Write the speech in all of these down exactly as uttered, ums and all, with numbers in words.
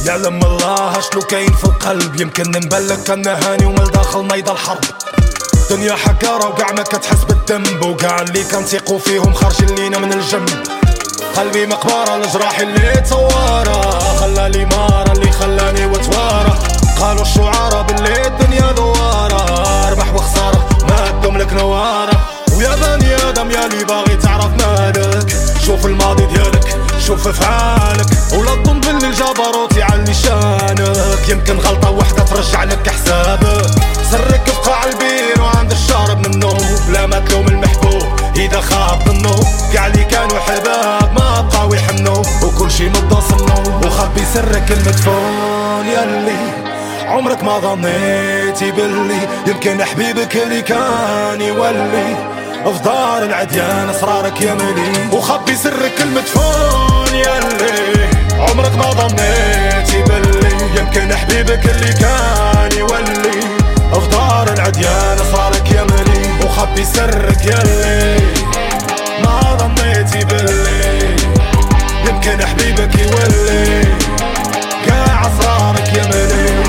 يعلم الله شنو كاين في القلب. يمكن نبلك كان هاني ومن داخل نيض الحرب. دنيا حكارة وقاع ما كتحس بالذنب، وقاع اللي كنثيقو فيهم خارجين لينا من الجنب. قلبي مقبرة الجراح اللي تصورة، خلى لي مارة اللي خلاني وتوارة. قالوا الشعارة باللي الدنيا دوارة، ربح وخسارة ما تدوملك نوارة. ويا بني ادم يا اللي باغي تعرف مالك، شوف الماضي ديالك شوف افعالك، ولا تظن باللي الجبروت يعلي شانك. يمكن غلطة وحدة ترجع لك حسابك. سرك في قاع البير وعند الشارب منه، بلا ما تلوم المحبوب اذا خاب ظنه. كاع اللي كانوا حباب ما بقاو يحنوا، وكل شي مضى صنو. وخبي سرك المدفون ياللي عمرك ما ظنيتي باللي يمكن حبيبك اللي كان يولي في دار العديان اسرارك يملي. وخبي سرك المدفون ياللي عمرك ما ظنيتي باللي يمكن حبيبك اللي كان يولي في دار العديان اسرارك يملي. وخبي سرك ياللي ما ظنيتي باللي يمكن حبيبك يولي كاع اسرارك يملي.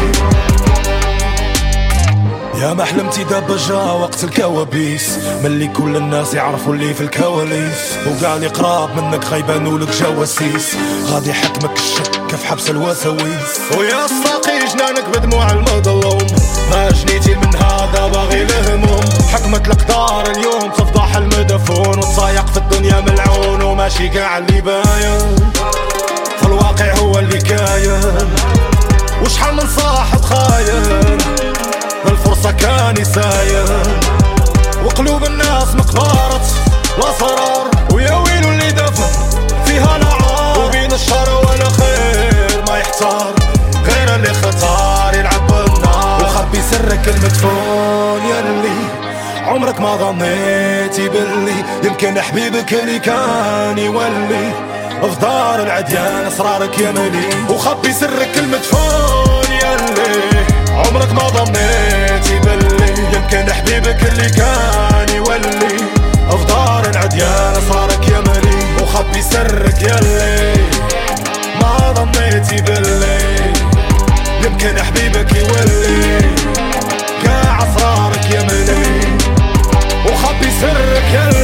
يا ما حلمتي دابا جا وقت الكوابيس، ملي كل الناس يعرفوا اللي في الكواليس، وقاع اللي قراب منك غيبانولك جواسيس. غادي حكمك الشك في حبس الوساويس. ويا الساقي جنانك بدموع المظلوم، ما جنيتي من هذا باغي الهموم. حكمت القدار اليوم تفضح المدفون، وتصايق في الدنيا ملعون وماشي قاع اللي باين، في الواقع هو اللي كاين. وشحال من صاحب خاين الفرصة كان يساين، وقلوب الناس مقبرة الأسرار. ويا ويلو اللي دفن فيها العار، وبين الشر والخير ما يحتار غير اللي اختار يلعب بالنار. وخبي سرك المدفون ياللي عمرك ما ظنيتي باللي يمكن حبيبك اللي كان يولي في دار العديان اسرارك يملي. وخبي سرك المدفون ياللي عمرك ما ظنيتي باللي يمكن حبيبك اللي كان يولي في دار العديان اسرارك يملي. وخبي سرك ياللي ما ظنيتي باللي يمكن حبيبك يولي كاع اسرارك يملي. وخبي سرك ياللي